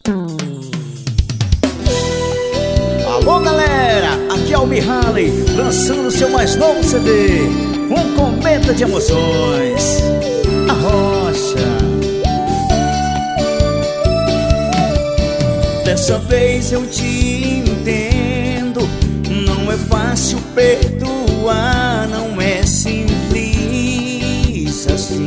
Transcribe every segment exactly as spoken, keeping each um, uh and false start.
Alô galera, aqui é o Mihaly, lançando seu mais novo C D, um cometa de emoções, A Rocha. Dessa vez eu te entendo, não é fácil perdoar, não é simples assim.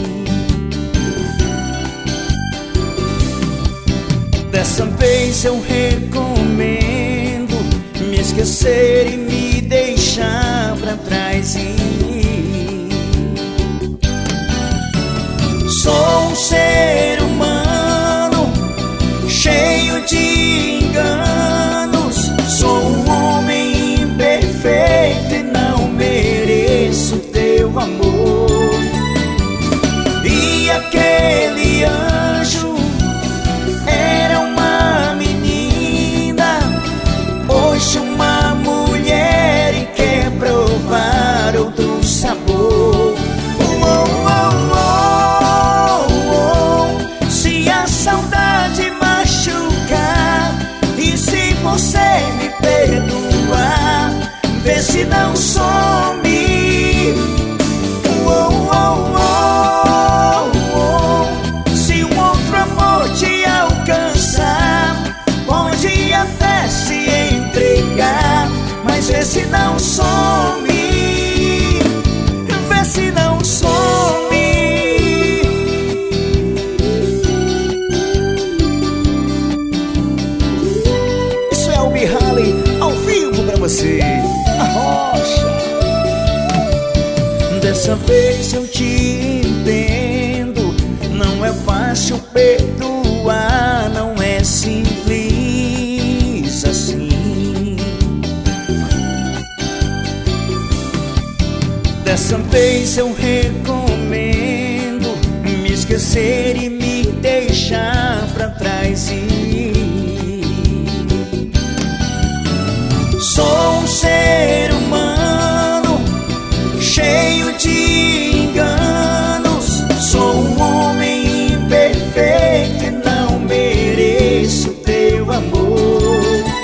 Dessa vez eu recomendo me esquecer e me deixar pra trás e ir. Sou um ser humano cheio de enganos, sou um homem imperfeito e não mereço teu amor. E aquele anjo era uma menina, hoje uma mulher e quer provar outro sabor. Oh, oh, oh, oh, oh. Se a saudade machucar e se você me perdoar, vê se não some. Oh, oh, oh, oh. Se um outro amor te alcançar, pode até se entregar, mas vê se não some, vê se não some. Isso é o Mihaly ao vivo pra você, A Rocha. Dessa vez eu te entendo, não é fácil perdoar, não é simples assim. Dessa vez eu recomendo me esquecer e me deixar pra trás e ir. Sou um ser humano cheio de enganos, sou um homem imperfeito e não mereço teu amor.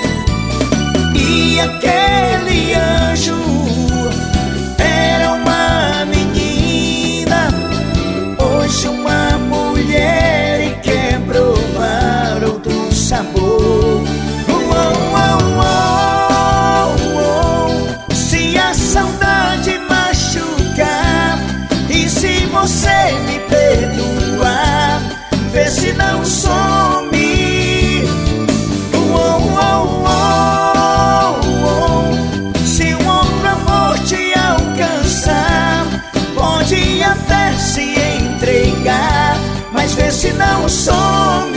E aquele anjo era uma menina, hoje uma mulher e quer provar outro sabor. Oh, oh, oh, oh. Se a saudade machucar e se você me perdoar, vê se não some. Oh, oh, oh, oh. Se um outro amor te alcançar, pode até se entregar, mas vê se não some.